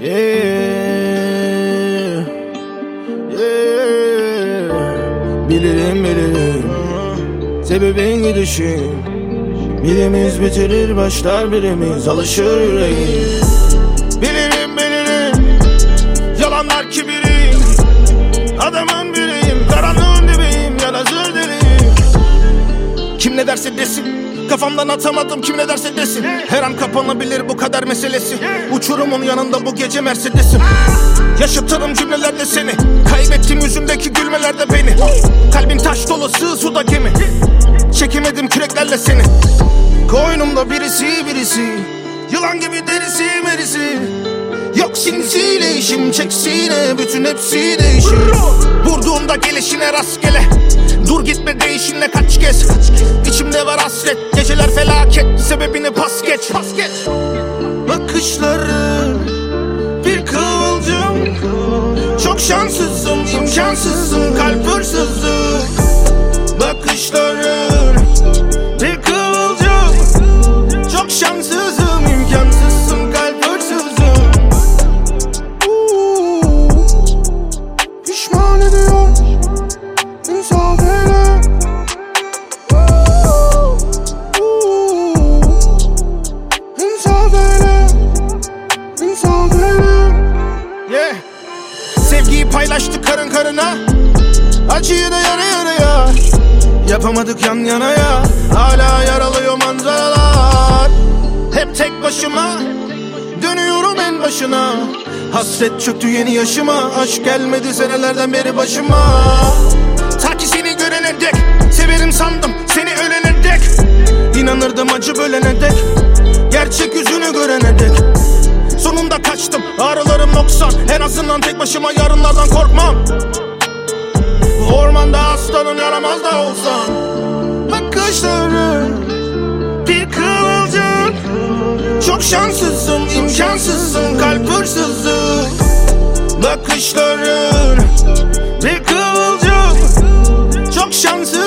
Bilirim sebebin gidişin. Birimiz bitirir başlar, birimiz alışır yüreğin. Bilirim yalanlar kibirim. Adamın biriyim, karanlığın dibiyim, ya da zır deliyim. Kim ne derse desin, kafamdan atamadım kim ne derse desin. Her an kapanabilir bu kader meselesi. Uçurumun yanında bu gece Mercedes'im. Yaşatırım cümlelerle seni, kaybettim yüzümdeki gülmelerde beni. Kalbin taş dolu, sığ suda gemi. Çekemedim küreklerle seni. Koynumda birisi, yılan gibi derisi merisi. Yok sinsiyle işim, çeksine bütün hepsi değişir. Vurduğumda gelişine rastgele. Dur gitme değişinle kaç kez. İçimde var hasret, geceler felaket. Sebebini pas geç. Bakışları bir kıvılcım. Çok şanssızım, imkansızım, kalp hırsızım. Bakışları bir kıvılcım. Çok şanssızım, imkansızım, kalp hırsızım. Pişman ediyor insaf eyle. İnsaf eyle, insaf eyle. Sevgiyi paylaştık karın karına, acıyı da yarı yarıya. Yapamadık yan yana ya, hala yaralıyor manzaralar. Hep tek başıma, dönüyorum en başına. Hasret çöktü yeni yaşıma, aşk gelmedi senelerden beri başıma. Ta ki seni görene dek, severim sandım seni ölene dek. İnanırdım acı bölene dek, gerçek yüzünü görene dek. Sonunda kaçtım, ağrılarım noksan. En azından tek başıma yarınlardan korkmam. Bu ormanda aslanım, yaramaz da olsam. Bakışları bir kıvılcım. Çok şanssızım, imkansızım, kalp hırsızım. Bakışların bir kıvılcım. Çok şanssızım.